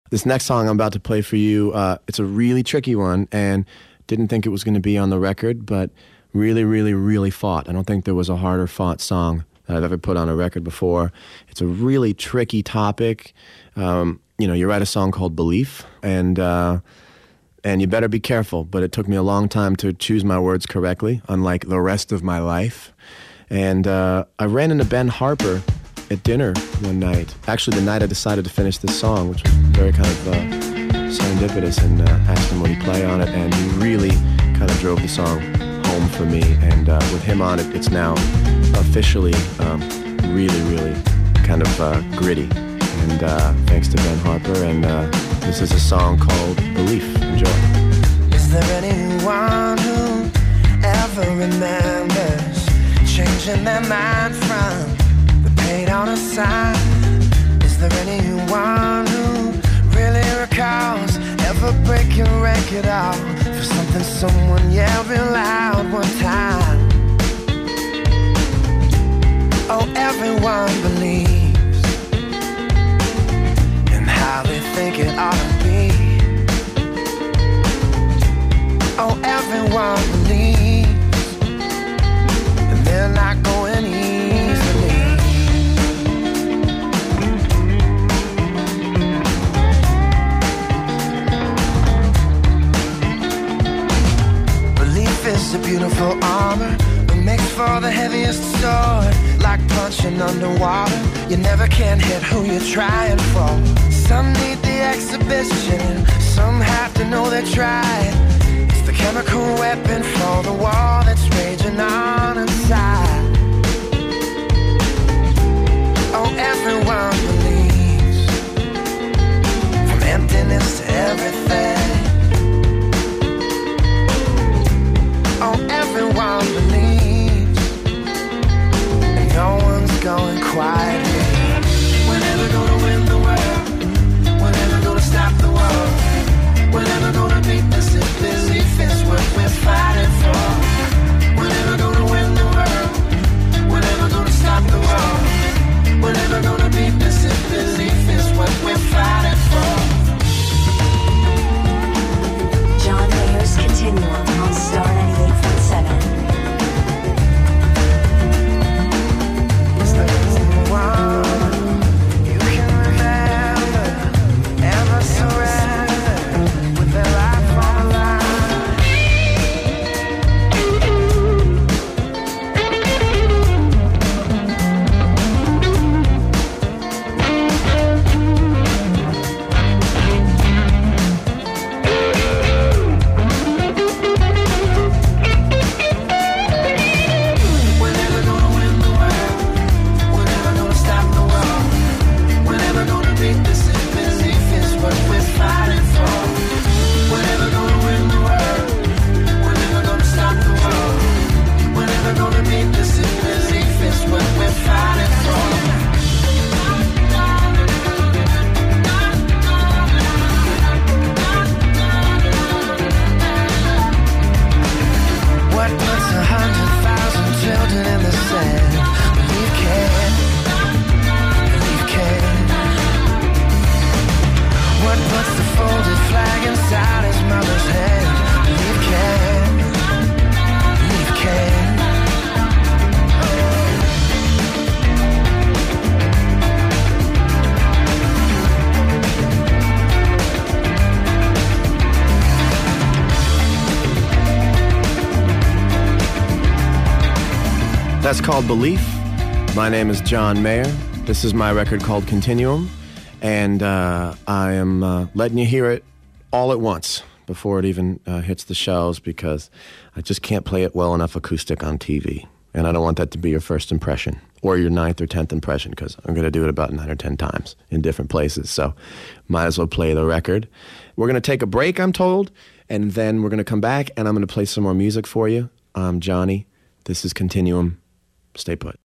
This next song I'm about to play for you, it's a really tricky one, and didn't think it was going to be on the record, but really, really, really fought. I don't think there was a harder fought song that I've ever put on a record before. It's a really tricky topic. You write a song called Belief, and you better be careful, but it took me a long time to choose my words correctly, unlike the rest of my life. And I ran into Ben Harper at dinner one night. Actually, the night I decided to finish this song, which was very kind of serendipitous, and asked him would he play on it, and he really kind of drove the song home for me. And with him on it, it's now officially really, really kind of gritty. And thanks to Ben Harper, and this is a song called Belief. Enjoy. Is there anyone who ever remembers changing their mind from the paint on a sign? Is there anyone who really recalls ever breaking record off for something someone yelled real loud one time? Oh, everyone believes in how they think it ought to be. Oh, everyone believes, and they're not going easily. Belief is a beautiful armor, but makes for the heaviest sword. Like punching underwater, you never can hit who you're trying for. Some need the exhibition, some have to know they're trying. The chemical weapon for the war that's raging on inside. Oh, everyone believes, from emptiness to everything. Oh, everyone believes, and no one's going quietly. We're never gonna win the world, we're never gonna stop the world, we're never gonna beat this belief is what we're fighting for. We're never gonna win the world, we're never gonna stop the world, we're never gonna beat this belief is what we're fighting for. John Mayer's Continuum on Star 98.7. Is there anyone you can remember ever surrender with their life on the line? That's called Belief. My name is John Mayer. This is my record called Continuum, and I am letting you hear it all at once before it even hits the shelves, because I just can't play it well enough acoustic on TV, and I don't want that to be your first impression or your 9th or 10th impression, because I'm going to do it about 9 or 10 times in different places, so might as well play the record. We're going to take a break, I'm told, and then we're going to come back, and I'm going to play some more music for you. I'm Johnny. This is Continuum. Stay put.